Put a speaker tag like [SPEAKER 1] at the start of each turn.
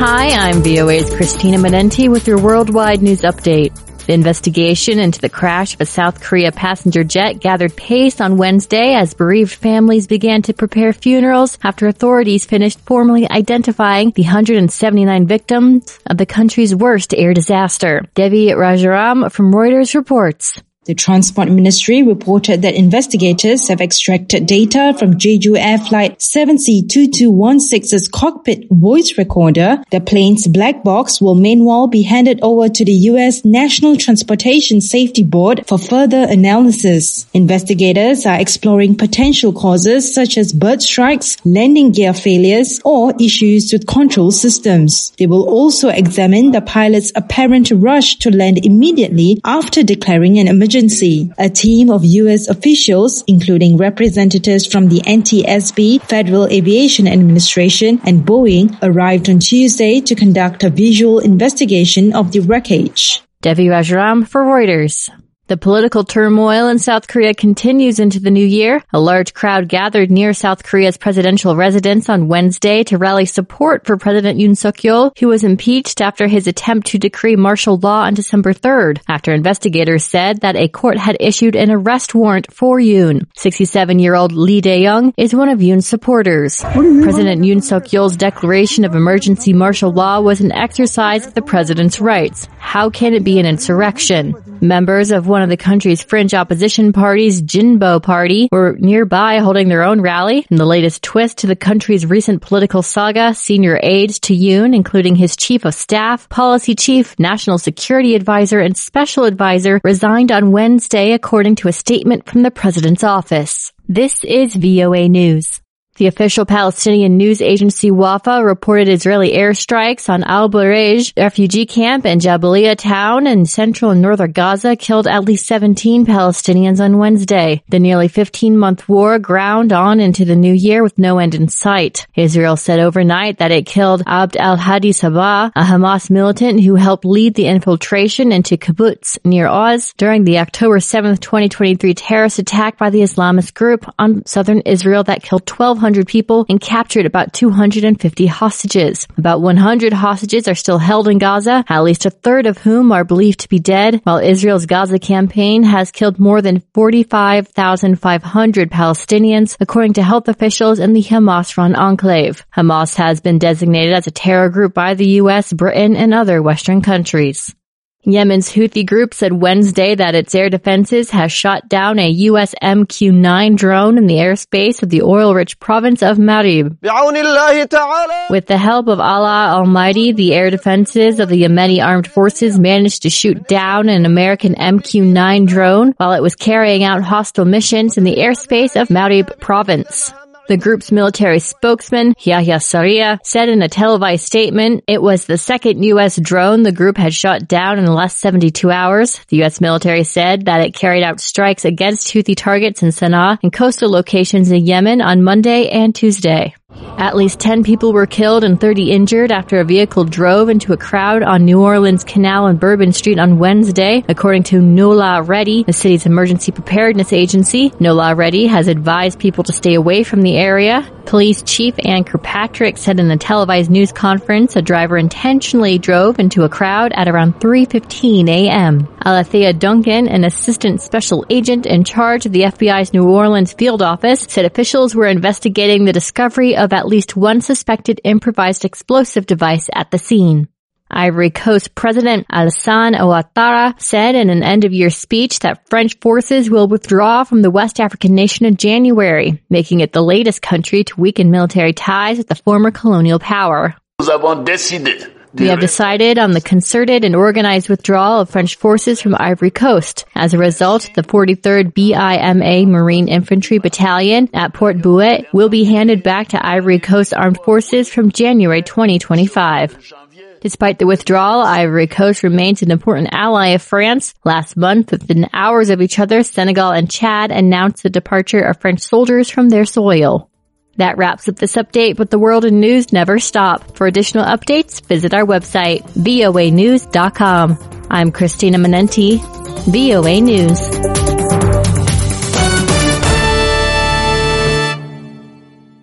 [SPEAKER 1] Hi, I'm VOA's Christina Manenti with your worldwide news update. The investigation into the crash of a South Korea passenger jet gathered pace on Wednesday as bereaved families began to prepare funerals after authorities finished formally identifying the 179 victims of the country's worst air disaster. Devi Rajaram from Reuters reports.
[SPEAKER 2] The Transport Ministry reported that investigators have extracted data from Jeju Air Flight 7C2216's cockpit voice recorder. The plane's black box will meanwhile be handed over to the U.S. National Transportation Safety Board for further analysis. Investigators are exploring potential causes such as bird strikes, landing gear failures, or issues with control systems. They will also examine the pilot's apparent rush to land immediately after declaring an emergency. A team of U.S. officials, including representatives from the NTSB, Federal Aviation Administration, and Boeing, arrived on Tuesday to conduct a visual investigation of the wreckage.
[SPEAKER 1] Devi Rajaram for Reuters. The political turmoil in South Korea continues into the new year. A large crowd gathered near South Korea's presidential residence on Wednesday to rally support for President Yoon Suk-yeol, who was impeached after his attempt to decree martial law on December 3rd, after investigators said that a court had issued an arrest warrant for Yoon. 67-year-old Lee Dae-young is one of Yoon's supporters. President Yoon Suk-yeol's declaration of emergency martial law was an exercise of the president's rights. How can it be an insurrection? Members of one of the country's fringe opposition parties, Jinbo Party, were nearby holding their own rally. In the latest twist to the country's recent political saga, senior aides to Yoon, including his chief of staff, policy chief, national security advisor, and special advisor, resigned on Wednesday, according to a statement from the president's office. This is VOA News. The official Palestinian news agency Wafa reported Israeli airstrikes on Al-Bureij refugee camp in Jabalia town in central and northern Gaza killed at least 17 Palestinians on Wednesday. The nearly 15-month war ground on into the new year with no end in sight. Israel said overnight that it killed Abd al-Hadi Sabah, a Hamas militant who helped lead the infiltration into kibbutz near Oz during the October 7, 2023 terrorist attack by the Islamist group on southern Israel that killed 1,200 people and captured about 250 hostages. About 100 hostages are still held in Gaza, at least a third of whom are believed to be dead, while Israel's Gaza campaign has killed more than 45,500 Palestinians, according to health officials in the Hamas-run enclave. Hamas has been designated as a terror group by the U.S., Britain, and other Western countries. Yemen's Houthi group said Wednesday that its air defenses has shot down a U.S. MQ-9 drone in the airspace of the oil-rich province of Marib. With the help of Allah Almighty, the air defenses of the Yemeni armed forces managed to shoot down an American MQ-9 drone while it was carrying out hostile missions in the airspace of Marib province. The group's military spokesman, Yahya Sarria, said in a televised statement it was the second U.S. drone the group had shot down in the last 72 hours. The U.S. military said that it carried out strikes against Houthi targets in Sana'a and coastal locations in Yemen on Monday and Tuesday. At least 10 people were killed and 30 injured after a vehicle drove into a crowd on New Orleans Canal and Bourbon Street on Wednesday, according to NOLA Ready, the city's emergency preparedness agency. NOLA Ready has advised people to stay away from the area. Police Chief Ann Kirkpatrick said in a televised news conference a driver intentionally drove into a crowd at around 3:15 a.m. Alethea Duncan, an assistant special agent in charge of the FBI's New Orleans field office, said officials were investigating the discovery of at least one suspected improvised explosive device at the scene. Ivory Coast President Alassane Ouattara said in an end-of-year speech that French forces will withdraw from the West African nation in January, making it the latest country to weaken military ties with the former colonial power. We have decided on the concerted and organized withdrawal of French forces from Ivory Coast. As a result, the 43rd BIMA Marine Infantry Battalion at Port Bouet will be handed back to Ivory Coast Armed Forces from January 2025. Despite the withdrawal, Ivory Coast remains an important ally of France. Last month, within hours of each other, Senegal and Chad announced the departure of French soldiers from their soil. That wraps up this update, but the world and news never stop. For additional updates, visit our website, voanews.com. I'm Christina Manenti, VOA News.